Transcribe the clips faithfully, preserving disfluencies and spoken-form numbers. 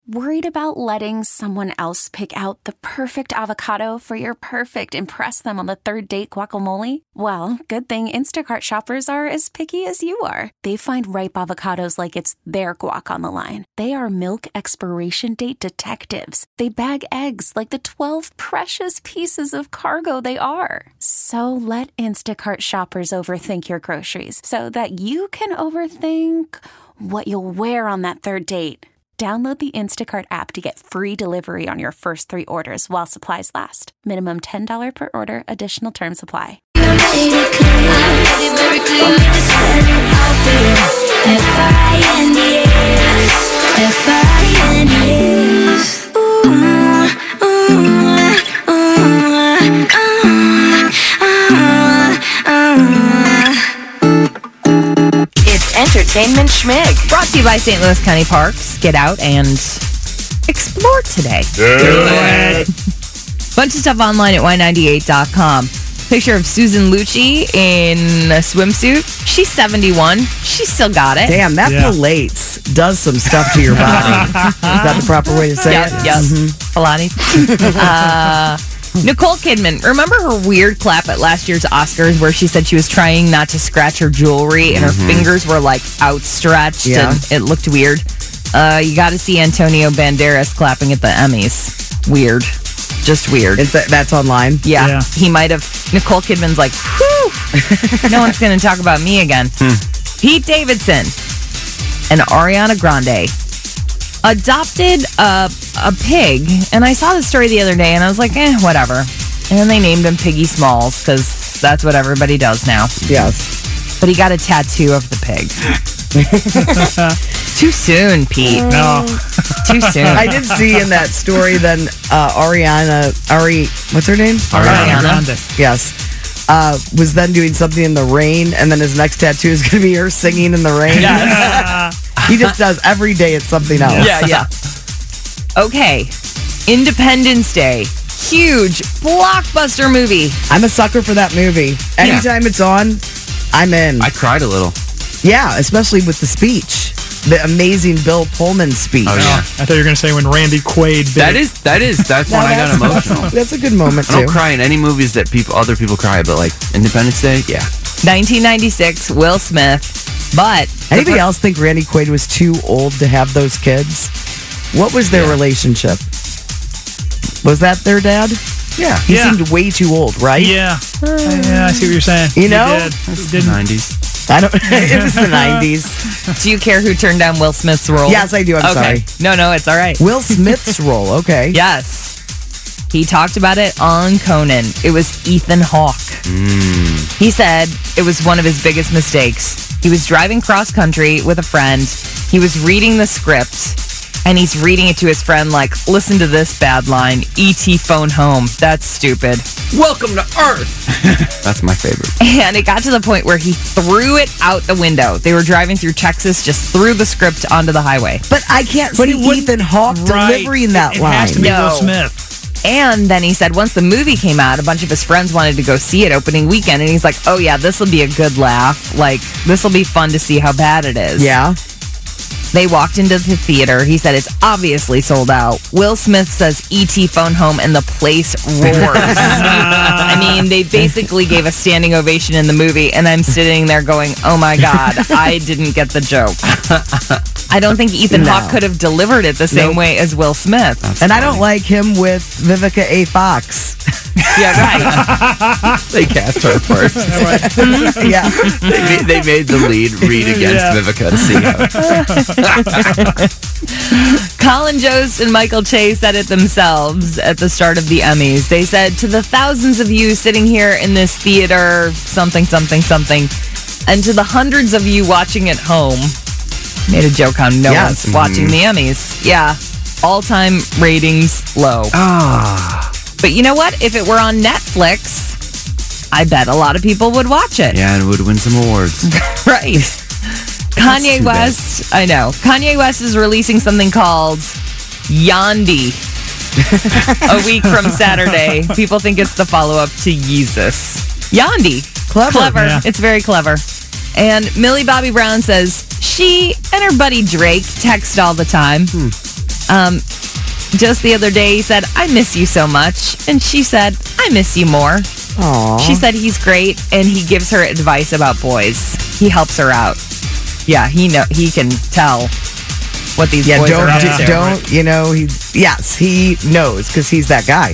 Worried about letting someone else pick out the perfect avocado for your perfect impress them on the third date guacamole? Well, good thing Instacart shoppers are as picky as you are. They find ripe avocados like it's their guac on the line. They are milk expiration date detectives. They bag eggs like the twelve precious pieces of cargo they are. So let Instacart shoppers overthink your groceries so that you can overthink what you'll wear on that third date. Download the Instacart app to get free delivery on your first three orders while supplies last. Minimum ten dollars per order. Additional terms apply. Entertainment Schmig. Brought to you by Saint Louis County Parks. Get out and explore today. Do it. Bunch of stuff online at Y ninety-eight dot com. Picture of Susan Lucci in a swimsuit. She's seventy-one. She still got it. Damn, that Yeah. Pilates does some stuff to your body. Is that the proper way to say Yes, it? yes. Mhm. Pilates. uh, Nicole Kidman. Remember her weird clap at last year's Oscars where she said she was trying not to scratch her jewelry and her fingers were like outstretched Yeah. and it looked weird? Uh, you got to see Antonio Banderas clapping at the Emmys. Weird. Just weird. It's, that's online? Yeah, Yeah. he might have. Nicole Kidman's like, whew, no one's going to talk about me again. Pete Davidson and Ariana Grande adopted a, a pig, and I saw the story the other day, and I was like, eh, whatever. And then they named him Piggy Smalls, because that's what everybody does now. Yes. But he got a tattoo of the pig. Too soon, Pete. No. Too soon. I did see in that story then uh, Ariana, Ari, what's her name? Ariana. Grande. Yes. Uh, was then doing something in the rain, and then his next tattoo is going to be her singing in the rain. Yes. He just does every day it's something else. Yeah, yeah. Okay. Independence Day. Huge blockbuster movie. I'm a sucker for that movie. Anytime it's on, I'm in. I cried a little. Yeah, especially with the speech. The amazing Bill Pullman speech. Oh, No, yeah. I thought you were going to say when Randy Quaid bit. That is, that is, that's No, when I got that's- emotional. That's a good moment, I too. don't cry in any movies that people, other people cry, but like Independence Day, yeah. nineteen ninety-six, Will Smith. But Anybody else think Randy Quaid was too old to have those kids? What was their Yeah. relationship? Was that their dad? Yeah. He Yeah. seemed way too old, right? Yeah. Yeah, I see what you're saying. You He know? did. He The didn't. nineties. I don't. It was the nineties. do you care who turned down Will Smith's role? Yes, I do. I'm okay. sorry. No, no, it's all right. Will Smith's role. Okay. Yes. He talked about it on Conan. It was Ethan Hawke. He said it was one of his biggest mistakes. He was driving cross country with a friend. He was reading the script. And he's reading it to his friend like, listen to this bad line. E T phone home. That's stupid. Welcome to Earth. That's my favorite. And it got to the point where he threw it out the window. They were driving through Texas, just threw the script onto the highway. But I can't But see it wouldn't- Ethan Hawke Right. delivering that it, line. It has to be No. Will Smith. And then he said once the movie came out, a bunch of his friends wanted to go see it opening weekend. And he's like, oh, yeah, this will be a good laugh. Like, this will be fun to see how bad it is. Yeah. They walked into the theater. He said it's obviously sold out. Will Smith says E T phone home and the place roars. I mean, they basically gave a standing ovation in the movie, and I'm sitting there going, oh my God, I didn't get the joke. I don't think Ethan No. Hawke could have delivered it the same Nope. way as Will Smith. And I don't like him with Vivica A. Fox. Yeah, right. They cast her first. Yeah. they, made, they made the lead read against Yeah. Vivica to see her. Colin Jost and Michael Che said it themselves at the start of the Emmys. They said, to the thousands of you sitting here in this theater, something, something, something, and to the hundreds of you watching at home, made a joke how no Yes. one's watching the Emmys. Yeah, all-time ratings low. Ah. But you know what? If it were on Netflix, I bet a lot of people would watch it. Yeah, and it would win some awards. Right. Kanye too bad. West, I know. Kanye West is releasing something called Yandi a week from Saturday. People think it's the follow-up to Yeezus. Yandi. Clever. Clever. Yeah. It's very clever. And Millie Bobby Brown says she and her buddy Drake text all the time. Um, just the other day, he said, I miss you so much. And she said, I miss you more. Aw. She said he's great, and he gives her advice about boys. He helps her out. Yeah, he know he can tell what these Yeah, boys don't, are up do- to. don't, you know, he, yes, he knows because he's that guy.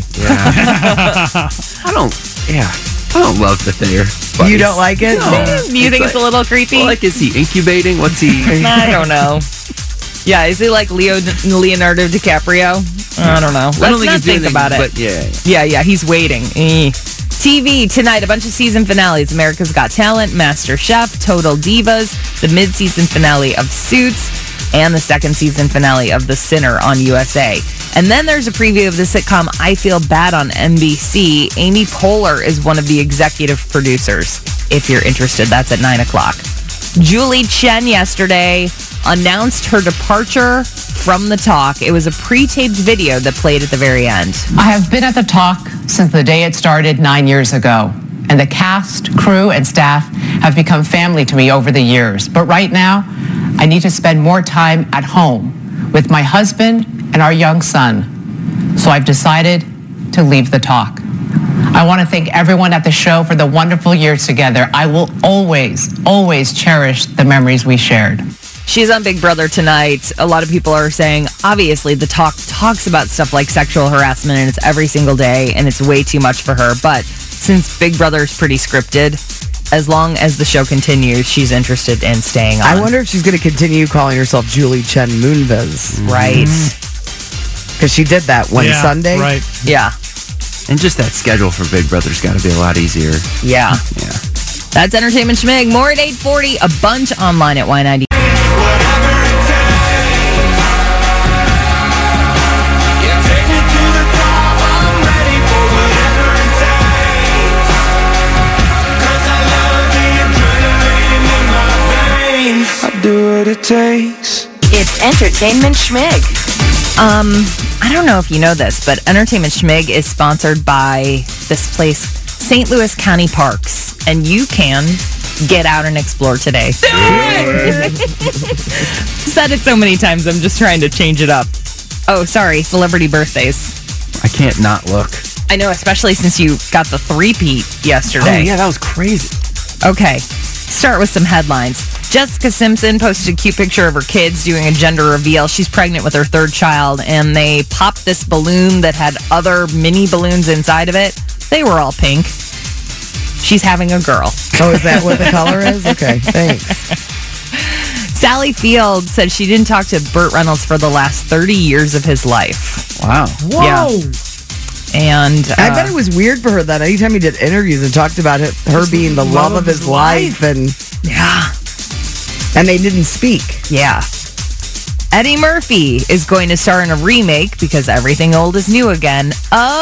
I don't. Yeah. I don't love that they're. buddies. You don't like it? No. You think it's a little creepy? Well, like, is he incubating? What's he? I don't know. Yeah, is he like Leo Leonardo DiCaprio? I don't know. Let's I don't think not he's doing think about anything, it. But yeah, yeah. Yeah, yeah, he's waiting. Eh. T V tonight, a bunch of season finales. America's Got Talent, Master Chef, Total Divas, the mid-season finale of Suits, and the second season finale of The Sinner on U S A. And then there's a preview of the sitcom I Feel Bad on N B C. Amy Poehler is one of the executive producers. If you're interested, that's at nine o'clock. Julie Chen yesterday announced her departure from The Talk. It was a pre-taped video that played at the very end. I have been at The Talk since the day it started nine years ago, and the cast, crew, and staff have become family to me over the years. But right now, I need to spend more time at home with my husband and our young son. So I've decided to leave The Talk. I want to thank everyone at the show for the wonderful years together. I will always, always cherish the memories we shared. She's on Big Brother tonight. A lot of people are saying, obviously, The Talk talks about stuff like sexual harassment, and it's every single day, and it's way too much for her. But since Big Brother is pretty scripted, as long as the show continues, she's interested in staying on. I wonder if she's going to continue calling herself Julie Chen Moonves. Right. Because she did that one Yeah, Sunday. Right. Yeah. And just that schedule for Big Brother's got to be a lot easier. Yeah. Yeah. That's Entertainment Schmig. More at eight forty. A bunch online at Y ninety. Do what it takes. It's Entertainment Schmig. Um, I don't know if you know this, but Entertainment Schmig is sponsored by this place, Saint Louis County Parks, and you can get out and explore today. Said it so many times, I'm just trying to change it up. Oh, sorry, celebrity birthdays. I can't not look. I know, especially since you got the three-peat yesterday. Oh, yeah, that was crazy. Okay, start with some headlines. Jessica Simpson posted a cute picture of her kids doing a gender reveal. She's pregnant with her third child, and they popped this balloon that had other mini balloons inside of it. They were all pink. She's having a girl. Oh, is that what the color is? Okay, thanks. Sally Field said she didn't talk to Burt Reynolds for the last thirty years of his life. Wow. Whoa. Yeah. And uh, I bet it was weird for her that anytime he did interviews and talked about it, her being the love of his life, and yeah. and they didn't speak. Yeah. Eddie Murphy is going to star in a remake, because everything old is new again,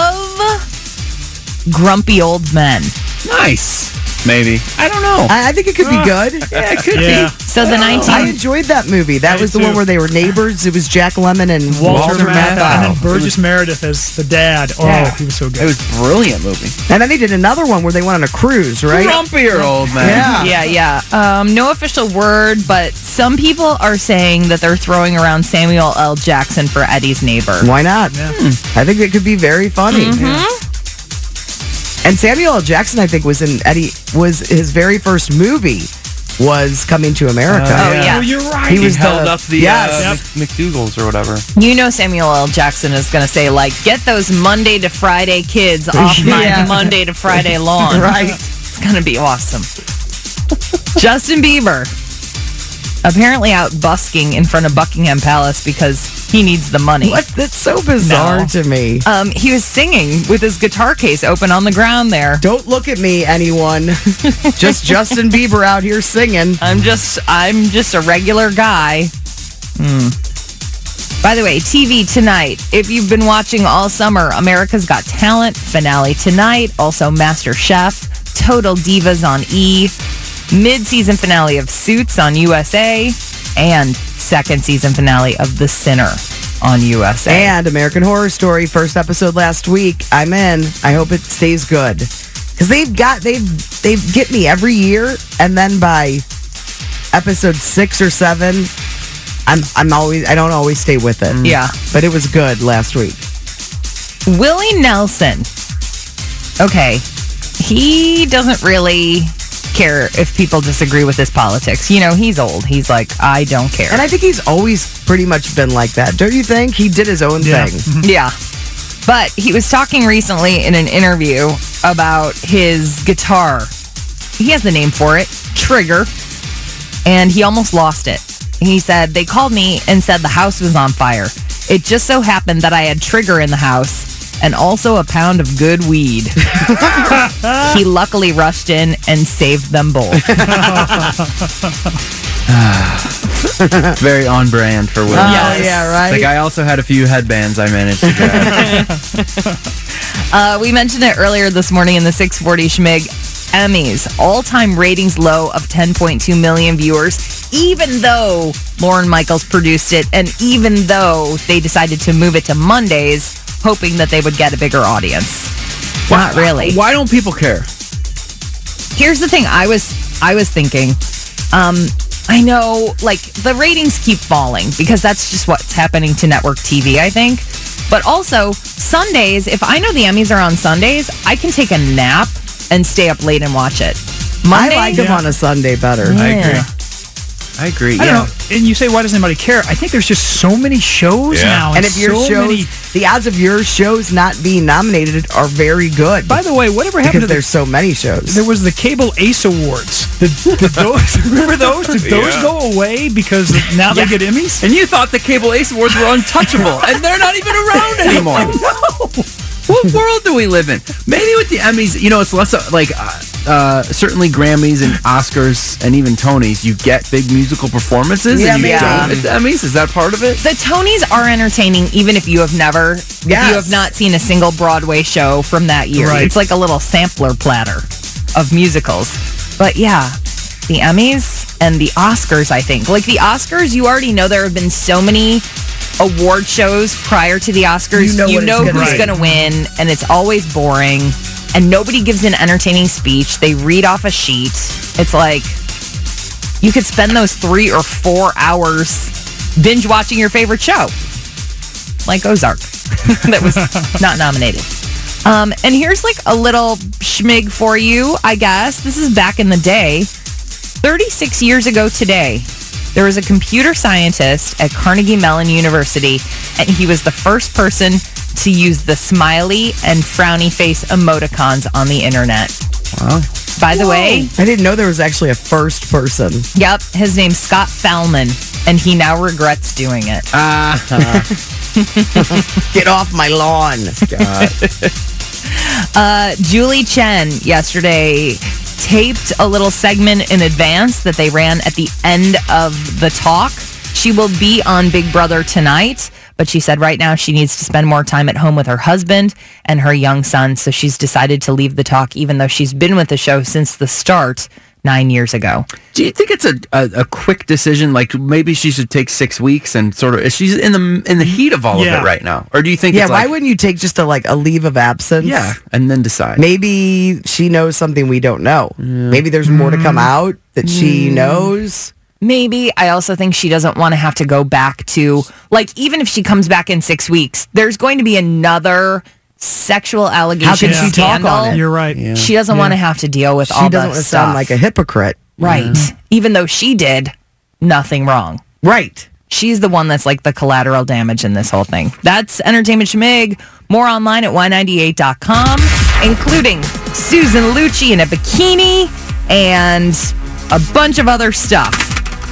of Grumpy Old Men. Nice. Maybe. I don't know. I, I think it could be good. Yeah, it could Yeah. be. So the I nineteen enjoyed that movie. That I was the did one too. where they were neighbors. It was Jack Lemmon and Walter, Walter Matthau. Matthau. And then Burgess Meredith as the dad. Oh, Yeah. he was so It good. was a brilliant movie. And then they did another one where they went on a cruise, right? Grumpier old man. Yeah. Yeah, yeah. Um, no official word, but some people are saying that they're throwing around Samuel L. Jackson for Eddie's neighbor. Why not? Yeah. I think it could be very funny. Mm-hmm. And Samuel L. Jackson, I think, was in Eddie was his very first movie was Coming to America. Oh, yeah. Oh, you're right. He He was held the- up the yes. uh, Mc- McDougal's or whatever. You know Samuel L. Jackson is going to say, like, get those Monday to Friday kids off my Yeah. Monday to Friday lawn. Right. It's going to be awesome. Justin Bieber. Apparently out busking in front of Buckingham Palace because he needs the money. What? That's so bizarre No. to me. Um, he was singing with his guitar case open on the ground there. Don't look at me, anyone. Just Justin Bieber out here singing. I'm just I'm just a regular guy. Hmm. By the way, T V tonight. If you've been watching all summer, America's Got Talent finale tonight. Also Master Chef, Total Divas on E, mid-season finale of Suits on U S A, and second season finale of The Sinner on U S A. And American Horror Story, first episode last week. I'm in. I hope it stays good. Because they've got, they've, they get me every year. And then by episode six or seven, I'm I'm always I don't always stay with it. Yeah. But it was good last week. Willie Nelson. Okay. He doesn't really care if people disagree with his politics. You know, he's old. He's like, I don't care. And I think he's always pretty much been like that. Don't you think? He did his own Yeah. thing. Yeah. But he was talking recently in an interview about his guitar. He has the name for it, Trigger. And he almost lost it. He said, they called me and said the house was on fire. It just so happened that I had Trigger in the house and also a pound of good weed. He luckily rushed in and saved them both. Very on brand for Will. Oh, Yes. yeah, right? Like, I also had a few headbands I managed to grab. Uh, we mentioned it earlier this morning in the six forty Schmig. Emmys, all-time ratings low of ten point two million viewers, even though Lorne Michaels produced it, and even though they decided to move it to Mondays, hoping that they would get a bigger audience. Not really. Why don't people care? Here's the thing I was I was thinking. Um, I know, like, the ratings keep falling because that's just what's happening to network T V, I think. But also, Sundays, if I know the Emmys are on Sundays, I can take a nap and stay up late and watch it. Monday, I like him Yeah. on a Sunday better. I Yeah. agree. I agree. I yeah. don't know. And you say, why doesn't anybody care? I think there's just so many shows Yeah. now. And if your so shows, many, the odds of your shows not being nominated are very good. by the way, whatever happened because to the there's so many shows. There was the Cable Ace Awards. Did, did those, remember those? Did those Yeah. go away because now they get Emmys? And you thought the Cable Ace Awards were untouchable, and they're not even around anymore. What world do we live in? Maybe with the Emmys, you know, it's less of, like, uh, uh, certainly Grammys and Oscars and even Tonys, you get big musical performances, Yeah, and you maybe. don't at the Emmys. Is that part of it? The Tonys are entertaining even if you have never, if Yes. you have not seen a single Broadway show from that year. Right. It's like a little sampler platter of musicals. But yeah, the Emmys and the Oscars, I think. Like the Oscars, you already know there have been so many award shows prior to the Oscars. You know what it's gonna who's be. going to win, and it's always boring. And nobody gives an entertaining speech. They read off a sheet. It's like you could spend those three or four hours binge watching your favorite show, like Ozark, that was not nominated. Um, and here's like a little schmig for you, I guess. This is back in the day. thirty-six years ago today, there was a computer scientist at Carnegie Mellon University, and he was the first person to use the smiley and frowny face emoticons on the internet. Wow. By the way, I didn't know there was actually a first person. yep, his name's Scott Fallman, and he now regrets doing it. Ah, Get off my lawn. Uh, Julie Chen yesterday taped a little segment in advance that they ran at the end of the talk. She will be on Big Brother tonight, but she said right now she needs to spend more time at home with her husband and her young son, so she's decided to leave the talk even though she's been with the show since the start nine years ago. do you think it's a, a, a quick decision? Like maybe she should take six weeks and sort of. She's in the in the heat of all Yeah. of it right now, or do you think? Yeah, it's why like, wouldn't you take just a like a leave of absence? Yeah, and then decide. Maybe she knows something we don't know. Maybe there's more to come out that she knows. Maybe. I also think she doesn't want to have to go back to, like, even if she comes back in six weeks, there's going to be another sexual allegation How can she talk scandal. on it? You're right. Yeah. She doesn't want to have to deal with She all doesn't that want to stuff. sound like a hypocrite. Right. Even though she did nothing wrong. Right. She's the one that's like the collateral damage in this whole thing. That's Entertainment Schmig. More online at Y ninety-eight dot com, including Susan Lucci in a bikini and a bunch of other stuff.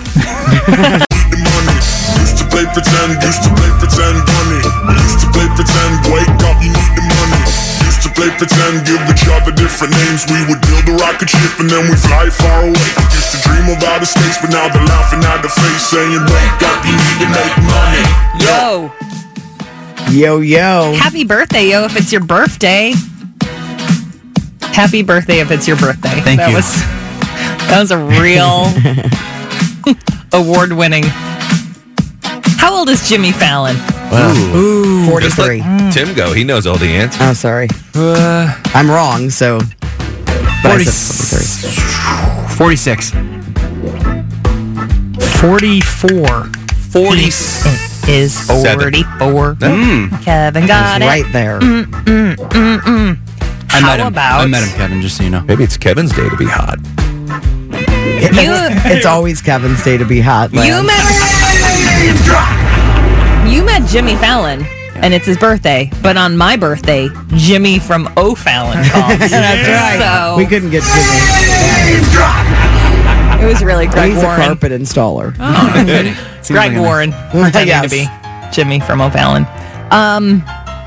Used to play pretend, used to play pretend, money. Used to play pretend, wake up, you need the money. Used to play pretend, give each other different names. We would build a rocket ship and then we fly far away. Used to dream of outer space, but now they're laughing at the face, saying, wake up, you need to make money. Yo. Yo, yo. Happy birthday, yo, if it's your birthday. Happy birthday if it's your birthday. Thank that you. Was, that was a real award-winning. How old is Jimmy Fallon? Ooh, Just forty-three. let Tim go. He knows all the answers. Oh, sorry. Uh, I'm wrong, so. But I said forty-three. forty-six. forty-four. forty. It is forty-four. Mm. Kevin got it. Right there. Mm, mm, mm, mm. I How met him. about I met him, Kevin, just so you know. Maybe it's Kevin's day to be hot. It- it's, it's always Kevin's day to be hot. You Lance. met You met Jimmy Fallon, and it's his birthday. But on my birthday, Jimmy from O'Fallon called. That's right. So We couldn't get Jimmy. it was really Greg He's Warren. a carpet installer. Oh, no kidding. Seems Greg like a- Warren pretending Yes. to be Jimmy from O'Fallon. Um,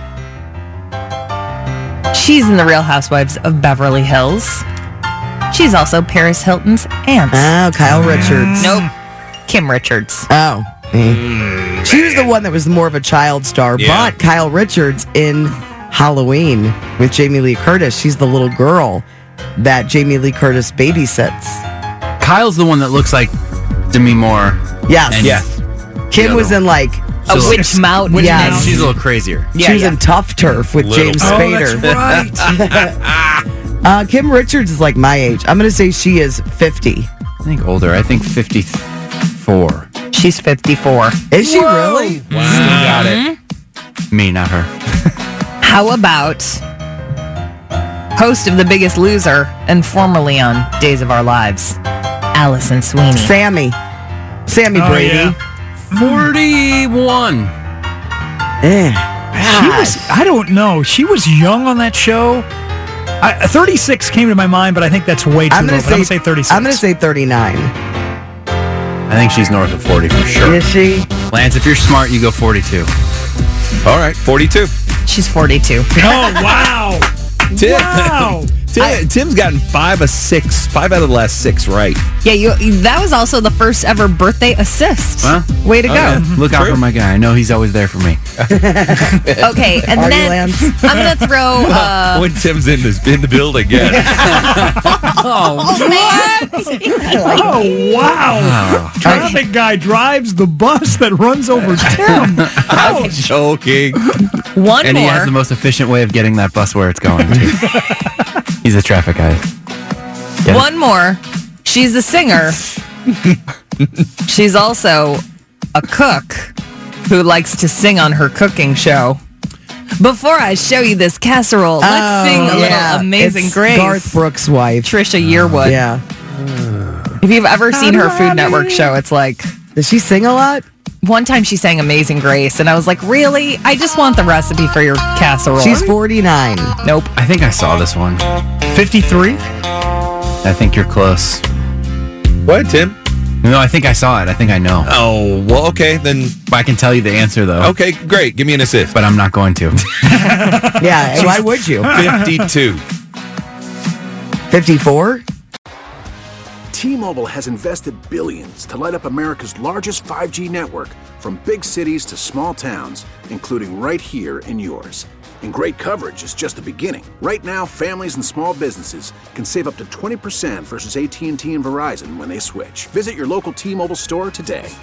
she's in the Real Housewives of Beverly Hills. She's also Paris Hilton's aunt. Oh, Kyle Richards. Nope, Kim Richards. Oh. Mm. She was the one that was more of a child star, Yeah. but Kyle Richards in Halloween with Jamie Lee Curtis, she's the little girl that Jamie Lee Curtis babysits. Kyle's the one that looks like Demi Moore. Yes. And Yeah. Kim the was other in like, A She's a- Witch Mountain. Witch yes. Mountain. She's a little crazier. Yeah, she was yeah. in Tough Turf with Little. James Oh, Spader. that's right. Uh, Kim Richards is like my age. I'm going to say she is fifty. I think older. I think fifty-four. She's fifty-four. Is she really? Got it. Me, not her. How about host of The Biggest Loser and formerly on Days of Our Lives, Allison Sweeney? Sammy. Sammy Oh, Brady. yeah. forty-one. Eh. She was, I don't know. She was young on that show. I, thirty-six came to my mind, but I think that's way too I'm low. going But I'm going to say thirty-six. I'm going to say thirty-nine. I think she's north of forty for sure. Is she? Lance, if you're smart, you go forty-two. All right, forty-two. She's forty-two. Oh, wow. Tim. Wow. Tim, Tim's gotten five of six, five out of the last six right. Yeah, you, that was also the first ever birthday assist. Well, Way to oh, go. yeah. Look out True. for my guy. I know he's always there for me. Okay, and Are you, then Lance? I'm going to throw... Uh, when Tim's in this in the building again. oh, man. Oh, wow. Traffic guy drives the bus that runs over Tim. I'm joking. One And more. he has the most efficient way of getting that bus where it's going to. He's a traffic guy. Get it? One more. She's a singer. She's also a cook who likes to sing on her cooking show. Before I show you this casserole, let's Oh, sing a yeah. little Amazing It's Grace. Garth Brooks' wife. Trisha Yearwood. Yeah. If you've ever seen her Food Network show, it's like... Does she sing a lot? One time she sang Amazing Grace, and I was like, really? I just want the recipe for your casserole. She's forty-nine. Nope. I think I saw this one. fifty-three? I think you're close. What, Tim? No, I think I saw it. I think I know. Oh, well, okay, then. But I can tell you the answer, though. Okay, great. Give me an assist. But I'm not going to. Yeah, why would you? fifty-two. fifty-four? T-Mobile has invested billions to light up America's largest five G network, from big cities to small towns, including right here in yours. And great coverage is just the beginning. Right now, families and small businesses can save up to twenty percent versus A T and T and Verizon when they switch. Visit your local T-Mobile store today.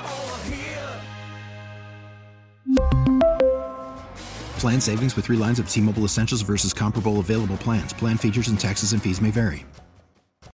Plan savings with three lines of T-Mobile Essentials versus comparable available plans. Plan features and taxes and fees may vary.